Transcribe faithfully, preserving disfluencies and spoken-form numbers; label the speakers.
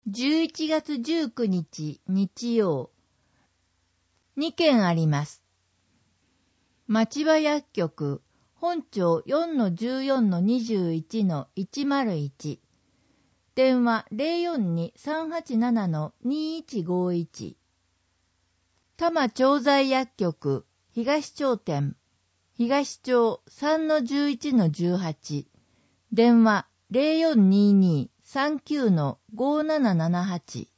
Speaker 1: じゅういちがつじゅうくにち日曜。にけんあります。町場薬局本庁 よんのじゅうよんのにじゅういちのいちまるいち。電話 ゼロよんに さんはちなな にいちごいち。多摩調剤薬局東町店東町 さんのじゅういちのじゅうはち。電話 ゼロよんにに さんきゅうのごななななはち。